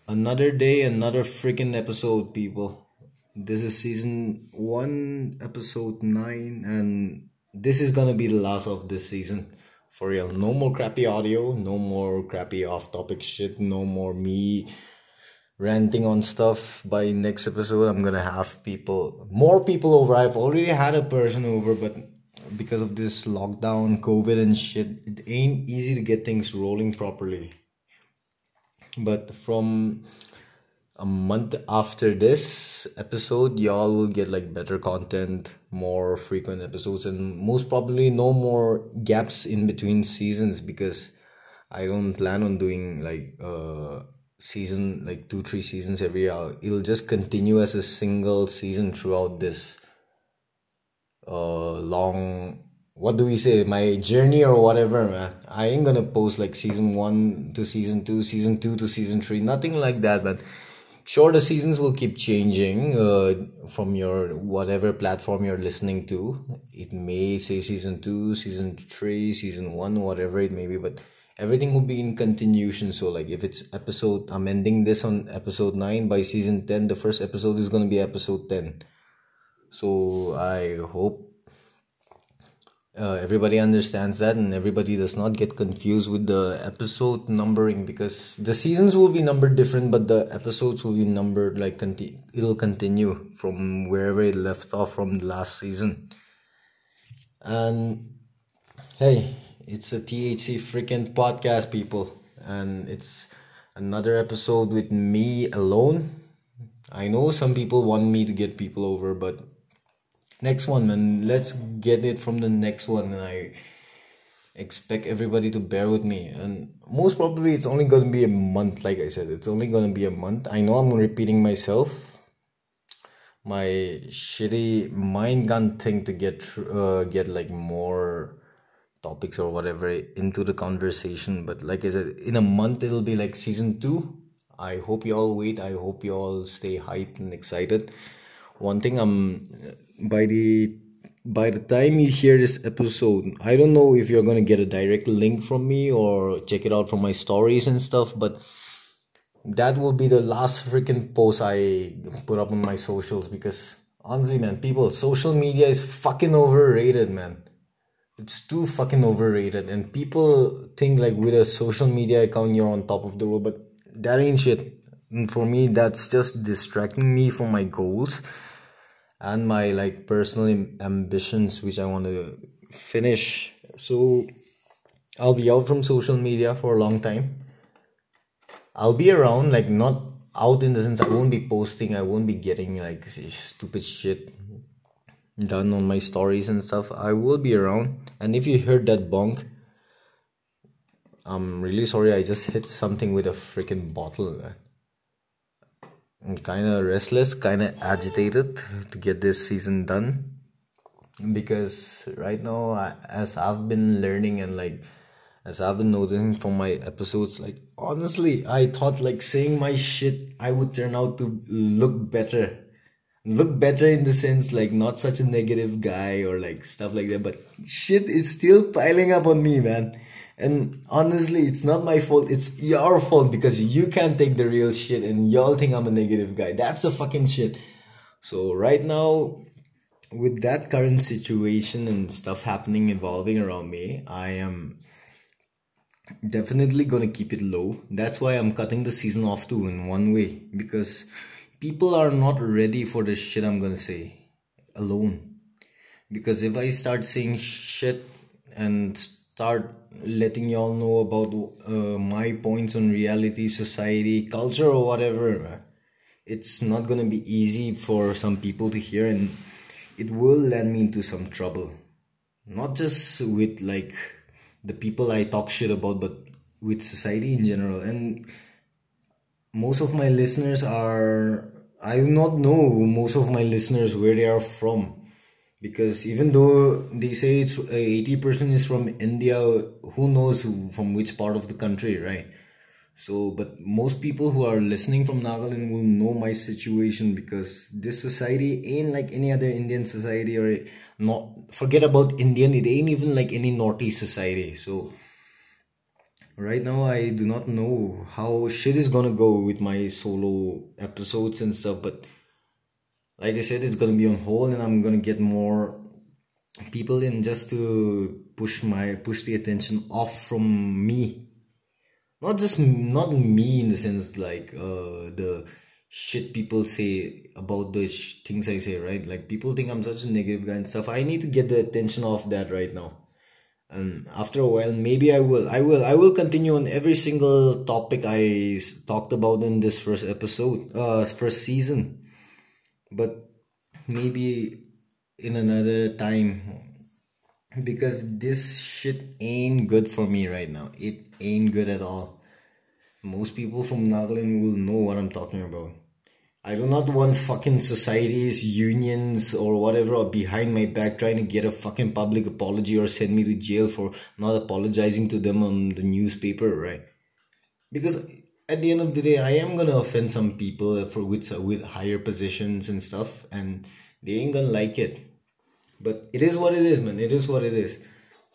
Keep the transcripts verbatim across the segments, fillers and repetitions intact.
Another day, another freaking episode, people. This is season one, episode nine, and this is gonna be the last of this season. For real. No more crappy audio, no more crappy off topic shit, no more me ranting on stuff. By next episode, I'm gonna have people, more people over. I've already had a person over, but because of this lockdown, COVID, and shit, it ain't easy to get things rolling properly. But from a month after this episode, y'all will get like better content, more frequent episodes, and most probably no more gaps in between seasons because I don't plan on doing like uh season like two three seasons every year. It'll just continue as a single season throughout this uh long, what do we say, my journey or whatever, man. I ain't gonna post like season one to season two, season two to season three, nothing like that, man. Sure, the seasons will keep changing uh, from your whatever platform you're listening to. It may say season two, season three, season one, whatever it may be, but everything will be in continuation. So, like, if it's episode, I'm ending this on episode nine. By season ten, the first episode is going to be episode ten. So, I hope uh, everybody understands that and everybody does not get confused with the episode numbering, because the seasons will be numbered different but the episodes will be numbered like conti- it'll continue from wherever it left off from the last season. And hey, it's a T H C freaking podcast, people, and it's another episode with me alone. I know some people want me to get people over, but next one, man, let's get it from the next one. And I expect everybody to bear with me. And most probably, it's only going to be a month. Like I said, it's only going to be a month. I know I'm repeating myself. My shitty mind gun thing to get uh, get like more topics or whatever into the conversation. But like I said, in a month it'll be like season two. I hope you all wait. I hope you all stay hyped and excited. One thing, um by the by the time you hear this episode, I don't know if you're gonna get a direct link from me or check it out from my stories and stuff, but that will be the last freaking post I put up on my socials, because honestly, man, people, social media is fucking overrated, man. It's too fucking overrated, and people think like with a social media account you're on top of the world, but that ain't shit. And for me, that's just distracting me from my goals and my like personal am- ambitions, which I want to finish. So I'll be out from social media for a long time. I'll be around, like not out in the sense I won't be posting, I won't be getting like stupid shit done on my stories and stuff. I will be around. And if you heard that bonk, I'm really sorry. I just hit something with a freaking bottle. I'm kind of restless, kind of agitated to get this season done, because right now, I, as I've been learning and like as I've been noticing from my episodes, like honestly, I thought like saying my shit, I would turn out to look better. Look better in the sense like not such a negative guy or like stuff like that, but shit is still piling up on me, man. And honestly, it's not my fault, it's your fault, because you can't take the real shit and y'all think I'm a negative guy. That's the fucking shit. So right now, with that current situation and stuff happening, evolving around me, I am definitely gonna keep it low. That's why I'm cutting the season off too, in one way, because people are not ready for the shit I'm gonna say alone. Because if I start saying shit and start letting y'all know about uh, my points on reality, society, culture, or whatever, it's not gonna be easy for some people to hear, and it will land me into some trouble. Not just with like the people I talk shit about, but with society in general. And most of my listeners are, I do not know most of my listeners where they are from, because even though they say it's uh, eighty percent is from India, who knows who, from which part of the country, right? So, but most people who are listening from Nagaland will know my situation, because this society ain't like any other Indian society, or not, forget about Indian, it ain't even like any Northeast society. So right now I do not know how shit is gonna go with my solo episodes and stuff, but like I said, it's gonna be on hold, and I'm gonna get more people in just to push my push the attention off from me. Not just not me in the sense like uh the shit people say about the sh- things I say, right? Like people think I'm such a negative guy and stuff. I need to get the attention off that right now. And after a while, maybe I will I will I will continue on every single topic I s- talked about in this first episode, uh first season. But maybe in another time, because this shit ain't good for me right now. It ain't good at all. Most people from Nagaland will know what I'm talking about. I do not want fucking societies, unions, or whatever behind my back trying to get a fucking public apology or send me to jail for not apologizing to them on the newspaper, right? Because at the end of the day, I am gonna offend some people for with with higher positions and stuff, and they ain't gonna like it. But it is what it is, man. It is what it is.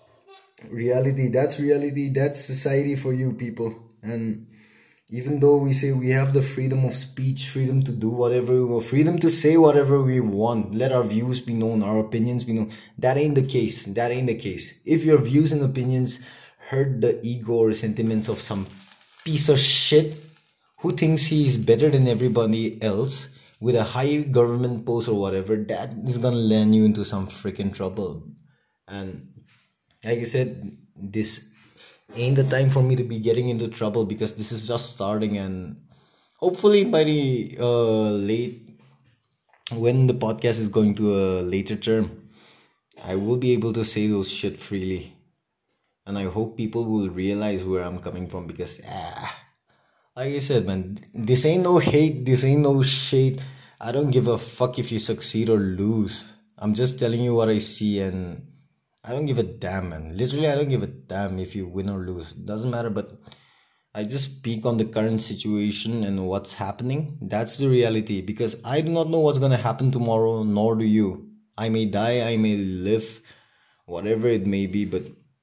Reality, that's reality. That's society for you people. And even though we say we have the freedom of speech, freedom to do whatever we want, freedom to say whatever we want, let our views be known, our opinions be known, that ain't the case. That ain't the case. If your views and opinions hurt the ego or sentiments of some piece of shit who thinks he is better than everybody else with a high government post or whatever, that is gonna land you into some freaking trouble. And like I said, this ain't the time for me to be getting into trouble, because this is just starting, and hopefully by the uh, late when the podcast is going to a later term, I will be able to say those shit freely, and I hope people will realize where I'm coming from, because ah, like I said, man, this ain't no hate, this ain't no shade. I don't give a fuck if you succeed or lose. I'm just telling you what I see, and I don't give a damn, man. Literally, I don't give a damn if you win or lose. Doesn't matter, but I just speak on the current situation and what's happening. That's the reality, because I do not know what's gonna happen tomorrow, nor do you. I may die, I may live, whatever it may be, but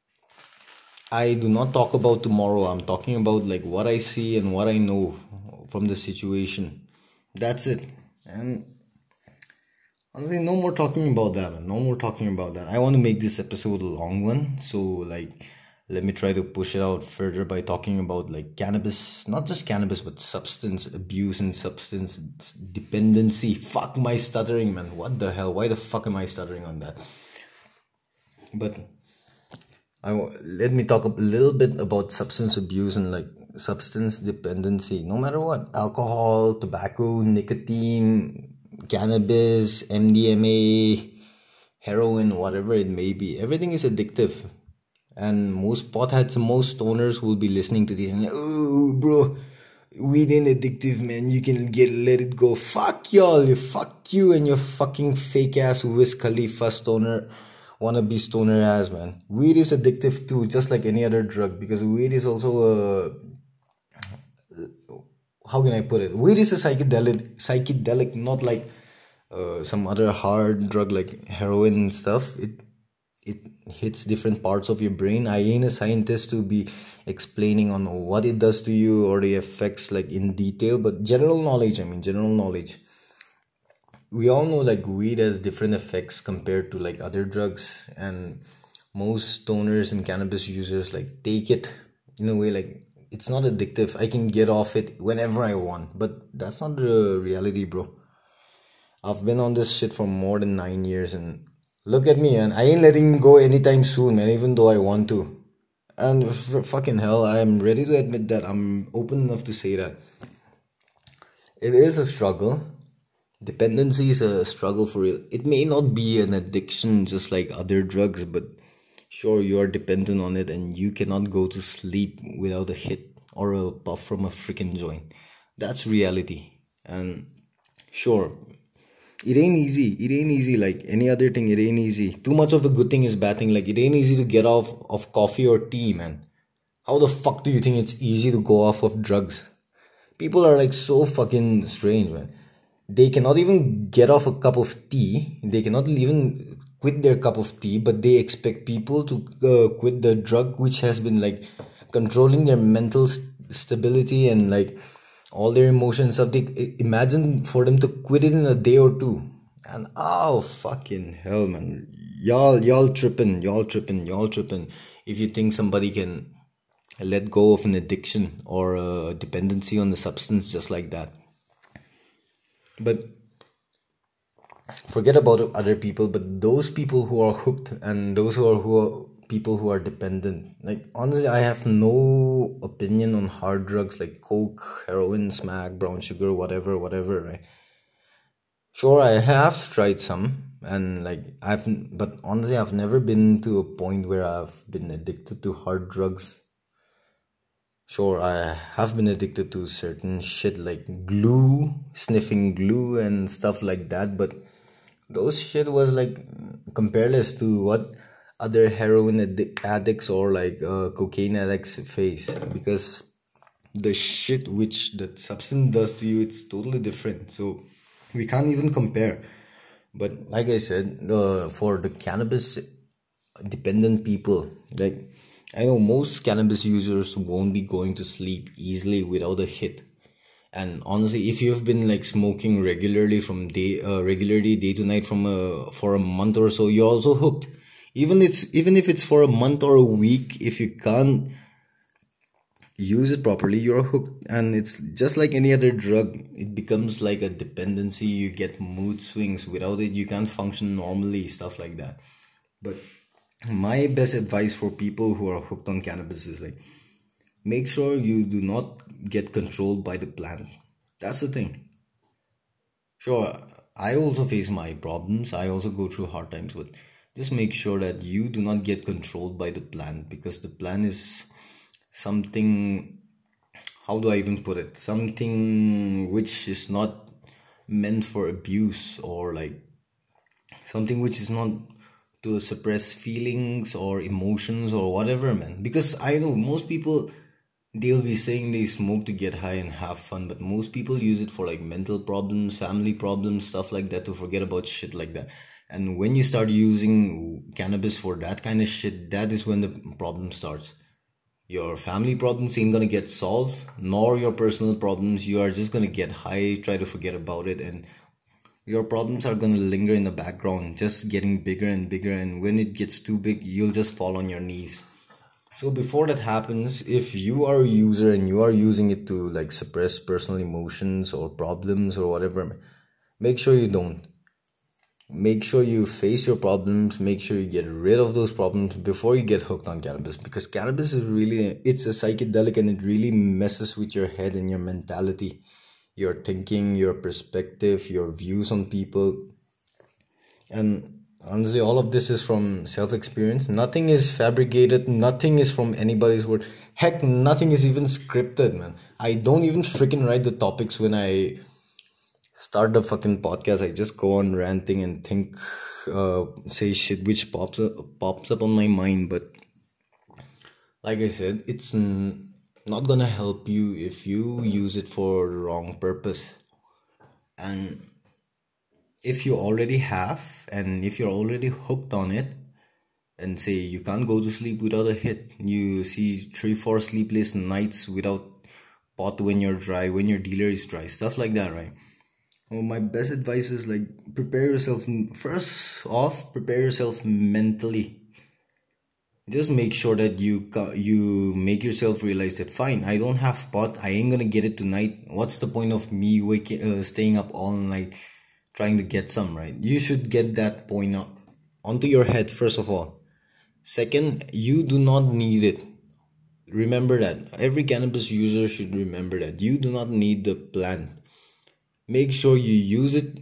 I do not talk about tomorrow. I'm talking about like what I see and what I know from the situation. That's it. And honestly, no more talking about that, man. No more talking about that. I want to make this episode a long one. So, like, let me try to push it out further by talking about, like, cannabis. Not just cannabis, but substance abuse and substance dependency. Fuck my stuttering, man. What the hell? Why the fuck am I stuttering on that? But I, let me talk a little bit about substance abuse and, like, substance dependency. No matter what. Alcohol, tobacco, nicotine, cannabis, M D M A, heroin, whatever it may be, everything is addictive. And most potheads, most stoners will be listening to this and like, oh, bro, weed ain't addictive, man. You can get let it go. Fuck y'all. You fuck you and your fucking fake ass Wiz Khalifa stoner, wannabe stoner ass, man. Weed is addictive too, just like any other drug, because weed is also a, how can I put it? Weed is a psychedelic, psychedelic, not like uh, some other hard drug like heroin and stuff. It it hits different parts of your brain. I ain't a scientist to be explaining on what it does to you or the effects like in detail, but general knowledge. I mean, general knowledge. We all know like weed has different effects compared to like other drugs, and most stoners and cannabis users like take it in a way like it's not addictive. I can get off it whenever I want, but that's not the reality, bro. I've been on this shit for more than nine years, and look at me, and I ain't letting go anytime soon, man, even though I want to. And f- fucking hell, I'm ready to admit that. I'm open enough to say that. It is a struggle. Dependency is a struggle for real. It may not be an addiction just like other drugs, but sure, you are dependent on it and you cannot go to sleep without a hit or a puff from a freaking joint. That's reality. And sure, it ain't easy. It ain't easy like any other thing. It ain't easy. Too much of a good thing is bad thing. Like it ain't easy to get off of coffee or tea, man. How the fuck do you think it's easy to go off of drugs? People are like so fucking strange, man. They cannot even get off a cup of tea. They cannot even quit their cup of tea, but they expect people to uh, quit the drug which has been like controlling their mental st- stability and like all their emotions. Something, imagine for them to quit it in a day or two. And oh fucking hell, man, y'all y'all tripping, y'all tripping, y'all tripping. If you think somebody can let go of an addiction or a dependency on the substance just like that. But forget about other people, but those people who are hooked and those who are who are people who are dependent, like honestly, I have no opinion on hard drugs like coke, heroin, smack, brown sugar, whatever whatever, right? Sure, I have tried some, and like I've but honestly I've never been to a point where I've been addicted to hard drugs. Sure, I have been addicted to certain shit like glue, sniffing glue and stuff like that, but those shit was like compareless to what other heroin addi- addicts or like uh, cocaine addicts face, because the shit which that substance does to you, it's totally different. So we can't even compare. But like I said, uh, for the cannabis dependent people, like I know most cannabis users won't be going to sleep easily without a hit. And honestly, if you've been like smoking regularly from day uh, regularly day to night from a for a month or so, you're also hooked. Even it's even if it's for a month or a week, if you can't use it properly, you're hooked. And it's just like any other drug, it becomes like a dependency. You get mood swings. Without it, you can't function normally, stuff like that. But my best advice for people who are hooked on cannabis is like, make sure you do not get controlled by the plant. That's the thing. Sure, I also face my problems. I also go through hard times, but just make sure that you do not get controlled by the plant, because the plant is something, how do I even put it? Something which is not meant for abuse, or like something which is not to suppress feelings or emotions or whatever, man. Because I know most people, they'll be saying they smoke to get high and have fun, but most people use it for like mental problems, family problems, stuff like that, to forget about shit like that. And when you start using cannabis for that kind of shit, that is when the problem starts. Your family problems ain't gonna get solved, nor your personal problems. You are just gonna get high, try to forget about it, and your problems are gonna linger in the background, just getting bigger and bigger. And when it gets too big, you'll just fall on your knees. So before that happens, if you are a user and you are using it to like suppress personal emotions or problems or whatever, make sure you don't. Make sure you face your problems, make sure you get rid of those problems before you get hooked on cannabis, because cannabis is really, it's a psychedelic, and it really messes with your head and your mentality, your thinking, your perspective, your views on people. And honestly, all of this is from self-experience. Nothing is fabricated, nothing is from anybody's word. Heck, nothing is even scripted, man. I don't even freaking write the topics when I start the fucking podcast. I just go on ranting and think, uh, say shit which pops up, pops up on my mind. But like I said, it's n- not gonna help you if you use it for the wrong purpose. And if you already have, and if you're already hooked on it, and say you can't go to sleep without a hit, you see three, four sleepless nights without pot when you're dry, when your dealer is dry, stuff like that, right? Well, my best advice is like, prepare yourself. First off, prepare yourself mentally. Just make sure that you you make yourself realize that fine, I don't have pot, I ain't gonna get it tonight. What's the point of me waking, uh, staying up all night trying to get some, right? You should get that point up onto your head first of all. Second, you do not need it. Remember that. Every cannabis user should remember that you do not need the plant. Make sure you use it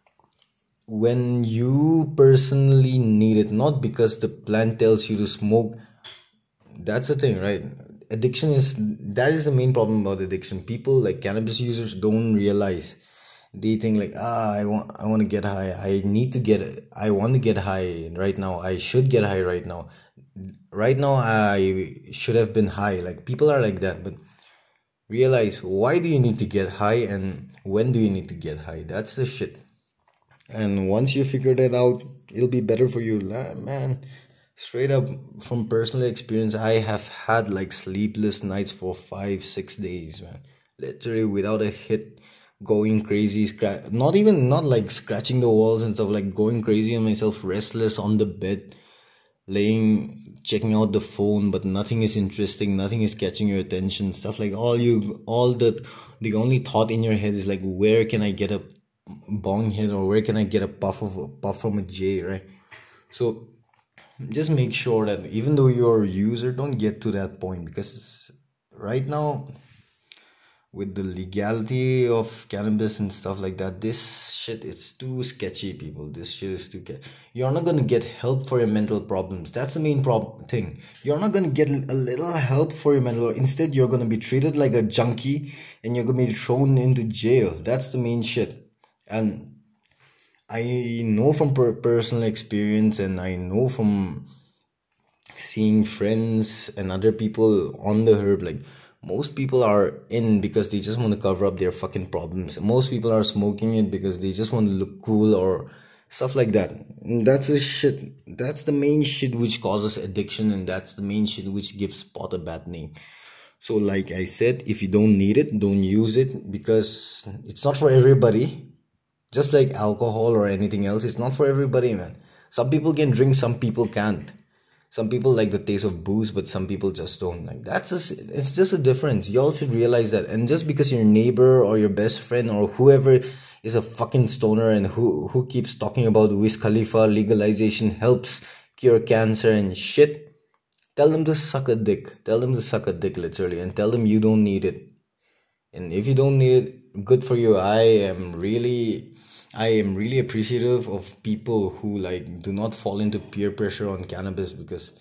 when you personally need it, not because the plant tells you to smoke. That's the thing, right? Addiction is, that is the main problem about addiction. People like cannabis users don't realize. They think like, ah, I want I want to get high. I need to get I want to get high right now. I should get high right now. Right now I should have been high. Like people are like that, but realize, why do you need to get high and when do you need to get high? That's the shit. And once you figure that out, it'll be better for you, man. Straight up from personal experience, I have had like sleepless nights for five, six days, man. Literally without a hit, going crazy, scra- not even not like scratching the walls and stuff, like going crazy on myself, restless on the bed, laying, checking out the phone, but nothing is interesting, nothing is catching your attention. Stuff like all you, all the, the only thought in your head is like, where can I get a bong hit, or where can I get a puff of a puff from a J, right? So just make sure that even though you're a user, don't get to that point, because right now with the legality of cannabis and stuff like that, this shit, it's too sketchy, people. This shit is too sketchy. You're not gonna get help for your mental problems. That's the main problem thing. You're not gonna get a little help for your mental. Instead, you're gonna be treated like a junkie and you're gonna be thrown into jail. That's the main shit. And I know from per- personal experience, and I know from seeing friends and other people on the herb, like most people are in because they just want to cover up their fucking problems. Most people are smoking it because they just want to look cool or stuff like that. And that's the shit. That's the main shit which causes addiction, and that's the main shit which gives pot a bad name. So like I said, if you don't need it, don't use it, because it's not for everybody. Just like alcohol or anything else, it's not for everybody, man. Some people can drink, some people can't. Some people like the taste of booze, but some people just don't. Like that's a, it's just a difference. You all should realize that. And just because your neighbor or your best friend or whoever is a fucking stoner and who who keeps talking about Wiz Khalifa legalization helps cure cancer and shit, tell them to suck a dick. Tell them to suck a dick, literally, and tell them you don't need it. And if you don't need it, good for you. I am really, I am really appreciative of people who like do not fall into peer pressure on cannabis, because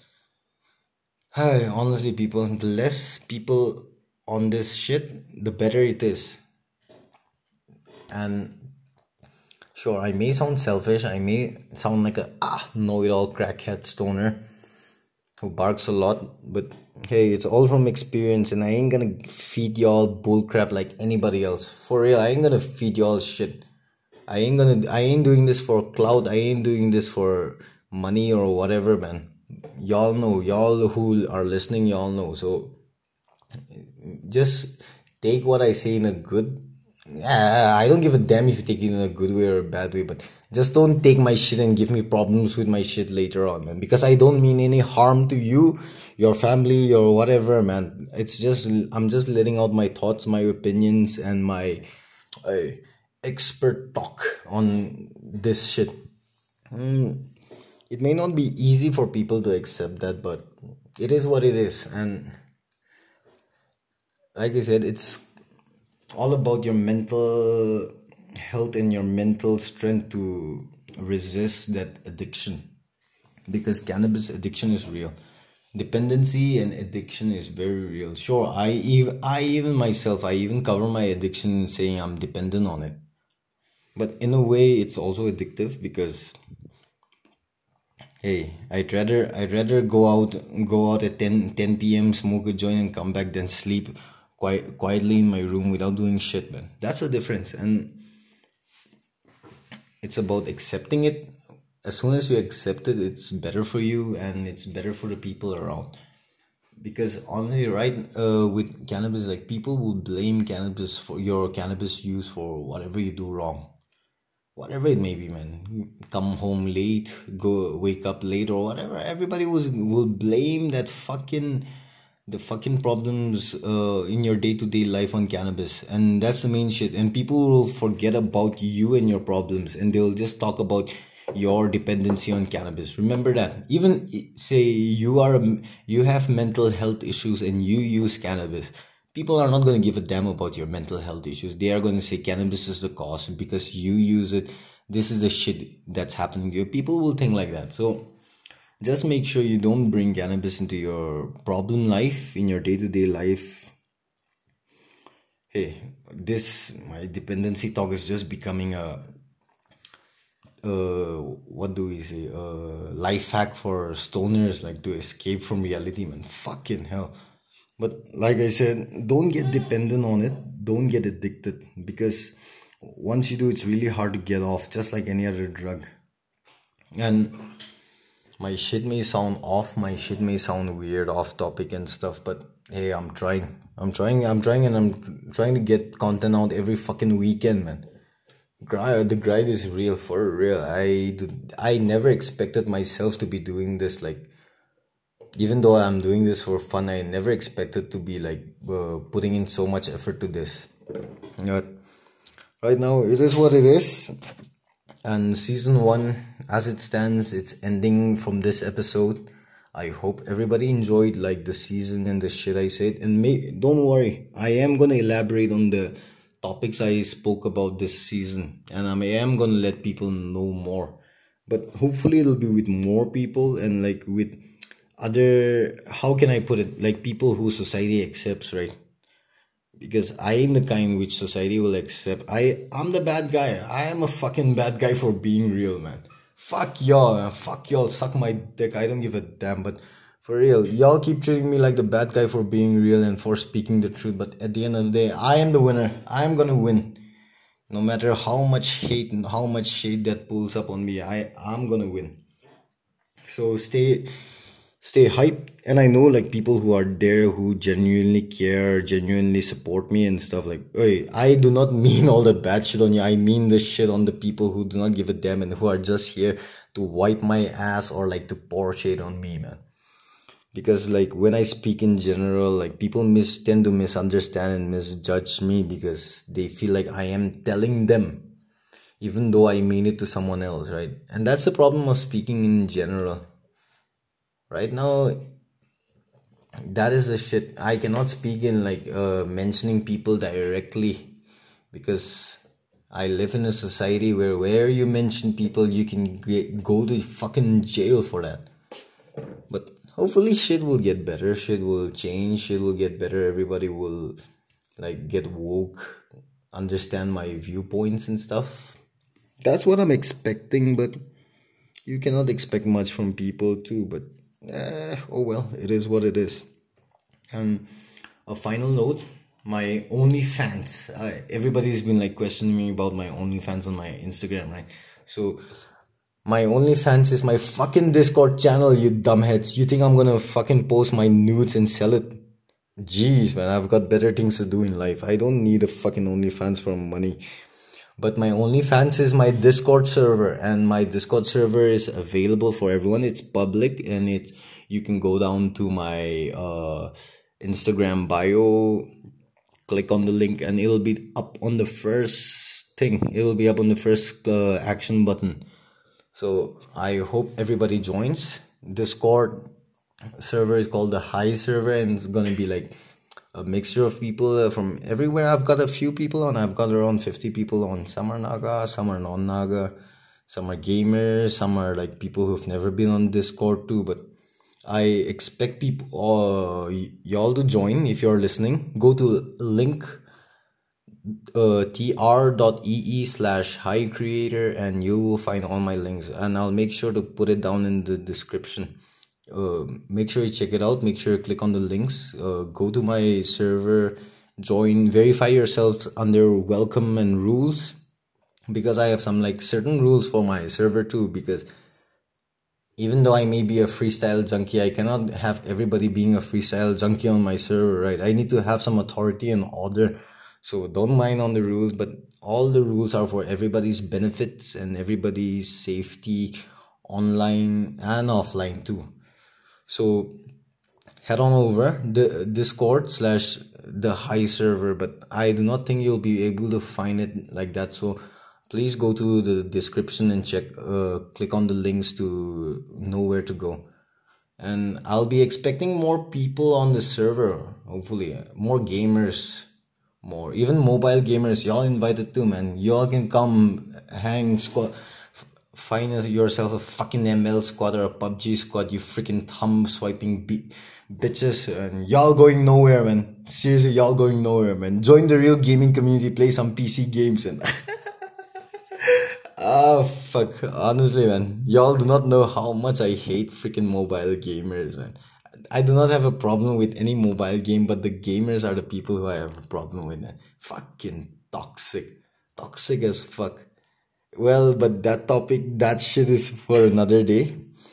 hi, honestly, people, the less people on this shit, the better it is. And sure, I may sound selfish, I may sound like a ah know-it-all crackhead stoner who barks a lot, but hey, it's all from experience, and I ain't gonna feed y'all bullcrap like anybody else. For real, I ain't gonna feed y'all shit. I ain't gonna I ain't doing this for clout. I ain't doing this for money or whatever, man. Y'all know, y'all who are listening, y'all know. So just take what I say in a good, yeah, I don't give a damn if you take it in a good way or a bad way, but just don't take my shit and give me problems with my shit later on, man. Because I don't mean any harm to you, your family, or whatever, man. It's just, I'm just letting out my thoughts, my opinions, and my uh, expert talk on this shit. Mm, it may not be easy for people to accept that, but it is what it is. And like I said, it's all about your mental health and your mental strength to resist that addiction, because cannabis addiction is real. Dependency and addiction is very real. Sure, i even i even myself, I even cover my addiction saying I'm dependent on it, but in a way it's also addictive, because hey, i'd rather i'd rather go out go out at ten ten p.m, smoke a joint, and come back than sleep quite quietly in my room without doing shit, man. That's the difference. And it's about accepting it. As soon as you accept it, it's better for you and it's better for the people around. Because honestly, right, uh, with cannabis, like people will blame cannabis for your cannabis use for whatever you do wrong, whatever it may be, man. You come home late, go wake up late, or whatever. Everybody was will blame that fucking the fucking problems uh, in your day-to-day life on cannabis, and that's the main shit. And people will forget about you and your problems, and they'll just talk about your dependency on cannabis. Remember that. Even say you are a, you have mental health issues and you use cannabis, people are not going to give a damn about your mental health issues. They are going to say cannabis is the cause because you use it. This is the shit that's happening to you. People will think like that. So just make sure you don't bring cannabis into your problem life, in your day-to-day life. Hey, this, my dependency talk is just becoming a uh what do we say, uh life hack for stoners, like to escape from reality, man. Fucking hell. But like I said, don't get dependent on it, don't get addicted, because once you do, it's really hard to get off, just like any other drug. And My shit may sound off, my shit may sound weird, off topic and stuff, but hey, I'm trying. I'm trying, I'm trying, and I'm trying to get content out every fucking weekend, man. Grind, the grind is real, for real. I do, I never expected myself to be doing this. Like, even though I'm doing this for fun, I never expected to be like uh, putting in so much effort to this. But right now, it is what it is. And season one, as it stands, it's ending from this episode. I hope everybody enjoyed like the season and the shit I said. And may, don't worry, I am gonna elaborate on the topics I spoke about this season, and I am gonna let people know more. But hopefully, it'll be with more people and like with other. How can I put it? Like people who society accepts, right? Because I am the kind which society will accept. I I'm the bad guy. I am a fucking bad guy for being real, man. Fuck y'all, man. Fuck y'all. Suck my dick. I don't give a damn. But for real, y'all keep treating me like the bad guy for being real and for speaking the truth. But at the end of the day, I am the winner. I am gonna win. No matter how much hate and how much shade that pulls up on me, I I'm gonna win. So stay stay hyped. And I know like people who are there who genuinely care, genuinely support me and stuff. Like, hey, I do not mean all the bad shit on you. I mean the shit on the people who do not give a damn and who are just here to wipe my ass or like to pour shade on me, man. Because like when I speak in general, like people mis tend to misunderstand and misjudge me because they feel like I am telling them, even though I mean it to someone else, right? And that's the problem of speaking in general. Right now, that is the shit. I cannot speak in like uh, mentioning people directly because I live in a society where where you mention people, you can get, go to fucking jail for that. But hopefully shit will get better, shit will change, shit will get better. Everybody will like get woke, understand my viewpoints and stuff. That's what I'm expecting, but you cannot expect much from people too. But uh, oh well, it is what it is. And a final note, my OnlyFans. Uh, everybody's been like questioning me about my OnlyFans on my Instagram, right? So my OnlyFans is my fucking Discord channel, you dumbheads. You think I'm gonna fucking post my nudes and sell it? Jeez, man, I've got better things to do in life. I don't need a fucking OnlyFans for money. But my OnlyFans is my Discord server, and my Discord server is available for everyone. It's public, and it you can go down to my uh, Instagram bio, click on the link, and it'll be up on the first thing. It'll be up on the first uh, action button. So I hope everybody joins. Discord server is called the High server, and it's gonna be like a mixture of people uh, from everywhere. I've got a few people on. I've got around fifty people on. Some are Naga, some are non-Naga, some are gamers, some are like people who've never been on Discord too. But I expect people, uh, y- y'all to join if you're listening. Go to link uh, tr.ee slash high creator and you will find all my links. And I'll make sure to put it down in the description. Uh, make sure you check it out. Make sure you click on the links. Uh, go to my server, join, verify yourselves under welcome and rules, because I have some like certain rules for my server too. Because even though I may be a freestyle junkie, I cannot have everybody being a freestyle junkie on my server, right? I need to have some authority and order. So don't mind on the rules, but all the rules are for everybody's benefits and everybody's safety, online and offline too. So head on over the Discord slash the High server, but I do not think you'll be able to find it like that. So please go to the description and check, uh, click on the links to know where to go. And I'll be expecting more people on the server, hopefully, more gamers, more, even mobile gamers. Y'all invited too, man. Y'all can come hang, squad. Find yourself a fucking M L squad or a P U B G squad, you freaking thumb swiping b- bitches, and y'all going nowhere, man. Seriously, y'all going nowhere, man. Join the real gaming community, play some P C games, and ah, fuck. Honestly, man, y'all do not know how much I hate freaking mobile gamers, man. I do not have a problem with any mobile game, but the gamers are the people who I have a problem with, man. Fucking toxic. Toxic as fuck. Well, but that topic, that shit is for another day.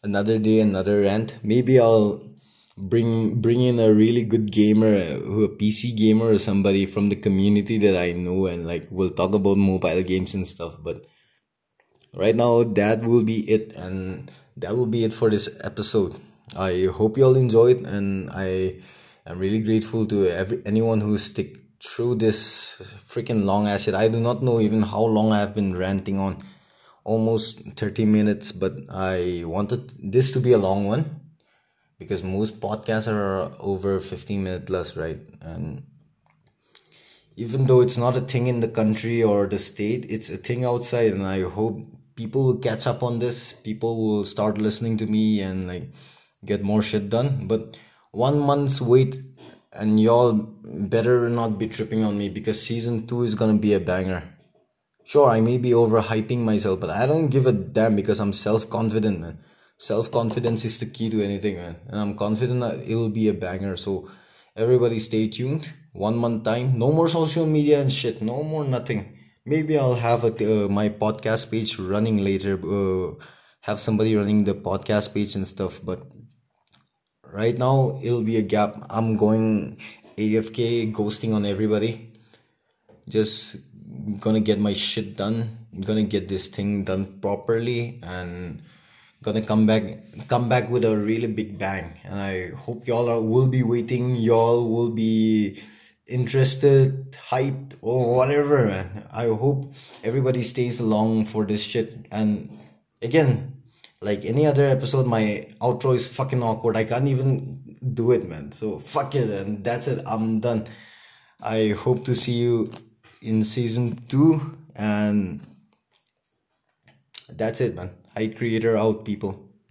Another day, another rant. Maybe I'll bring bring in a really good gamer, who a P C gamer or somebody from the community that I know, and like we'll talk about mobile games and stuff. But right now, that will be it, and that will be it for this episode. I hope you all enjoyed, and I am really grateful to every anyone who stick through this freaking long ass shit. I do not know even how long I've been ranting on, almost thirty minutes, but I wanted this to be a long one because most podcasts are over fifteen minute plus, right? And even though it's not a thing in the country or the state, it's a thing outside, and I hope people will catch up on this. People will start listening to me and like get more shit done. But one month's wait, and y'all better not be tripping on me, because season two is gonna be a banger. Sure, I may be overhyping myself, but I don't give a damn because I'm self-confident, man. Self-confidence is the key to anything, man. And I'm confident that it'll be a banger. So everybody stay tuned. One month time. No more social media and shit. No more nothing. Maybe I'll have a, uh, my podcast page running later. Uh, have somebody running the podcast page and stuff. But right now, it'll be a gap. I'm going A F K, ghosting on everybody. Just gonna get my shit done. Gonna get this thing done properly, and gonna come back come back with a really big bang. And I hope y'all are will be waiting. Y'all will be interested, hyped, or whatever, man. I hope everybody stays along for this shit. And again, like any other episode, my outro is fucking awkward. I can't even do it, man. So fuck it, and that's it. I'm done. I hope to see you in season two, and that's it, man. High creator out, people.